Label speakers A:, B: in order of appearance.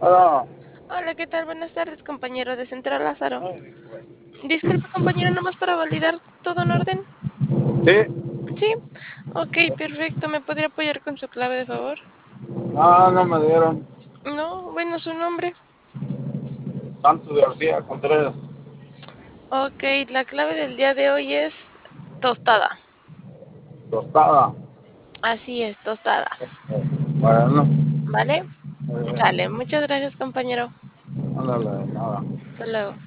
A: Ah,
B: Hola, ¿qué tal? Buenas tardes, compañero de Central Lázaro. Disculpe, compañero, nomás para validar todo en orden.
A: sí,
B: Sí, ok, perfecto. ¿Me podría apoyar con su clave, de favor?
A: no me dieron.
B: No, bueno, su nombre.
A: Santos García Contreras,
B: Ok, la clave del día de hoy es tostada.
A: tostada.
B: Así es, tostada.
A: Bueno,
B: ¿Vale? Sale. Muchas gracias, compañero.
A: ándale, nada.
B: Hasta luego.